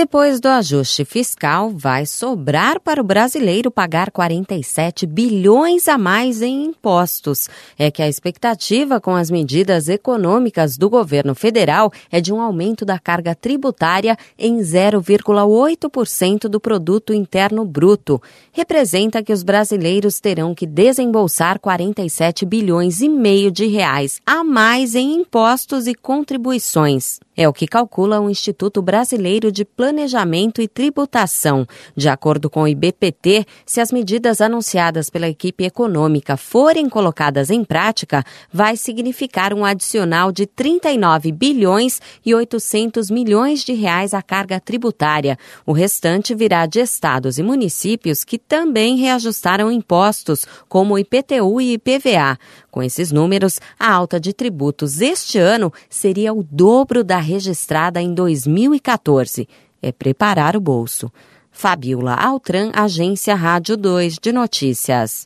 Depois do ajuste fiscal, vai sobrar para o brasileiro pagar 47 bilhões a mais em impostos. É que a expectativa com as medidas econômicas do governo federal é de um aumento da carga tributária em 0,8% do produto interno bruto. Representa que os brasileiros terão que desembolsar 47 bilhões e meio de reais a mais em impostos e contribuições. É o que calcula o Instituto Brasileiro de Planejamento e Tributação. De acordo com o IBPT, se as medidas anunciadas pela equipe econômica forem colocadas em prática, vai significar um adicional de 39 bilhões e 800 milhões de reais à carga tributária. O restante virá de estados e municípios que também reajustaram impostos, como o IPTU e IPVA. Com esses números, a alta de tributos este ano seria o dobro da registrada em 2014. É preparar o bolso. Fabiola Altran, Agência Rádio 2 de Notícias.